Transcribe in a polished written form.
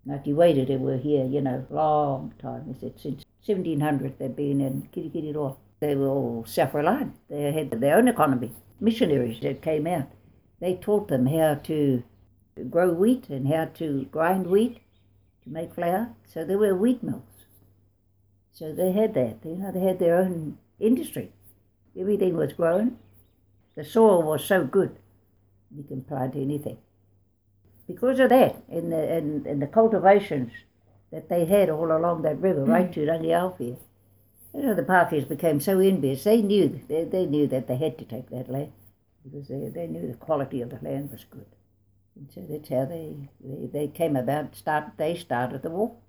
Ngāti Wairere they were here, long time. They said since 1700 they've been in Kirikiriroa. They were all self-reliant. They had their own economy. Missionaries that came out, they taught them how to grow wheat and how to grind wheat to make flour. So there were wheat mills. So they had that. They had their own industry. Everything was grown. The soil was so good, you can plant anything. Because of that, in the cultivations that they had all along that river, right to Rangiaowhia, the Pākehās became so envious. They knew that they had to take that land because they knew the quality of the land was good. And so that's how they came about. They started the war.